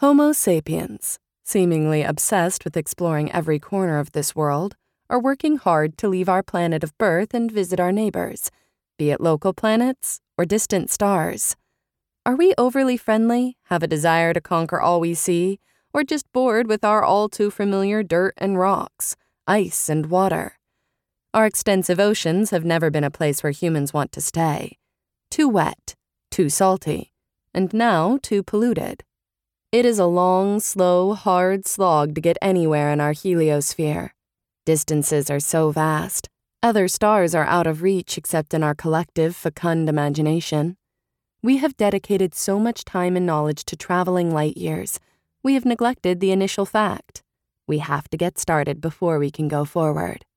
Homo sapiens, seemingly obsessed with exploring every corner of this world, are working hard to leave our planet of birth and visit our neighbors, be it local planets or distant stars. Are we overly friendly, have a desire to conquer all we see, or just bored with our all-too-familiar dirt and rocks, ice and water? Our extensive oceans have never been a place where humans want to stay. Too wet, too salty, and now too polluted. It is a long, slow, hard slog to get anywhere in our heliosphere. Distances are so vast. Other stars are out of reach except in our collective, fecund imagination. We have dedicated so much time and knowledge to traveling light years, we have neglected the initial fact. We have to get started before we can go forward.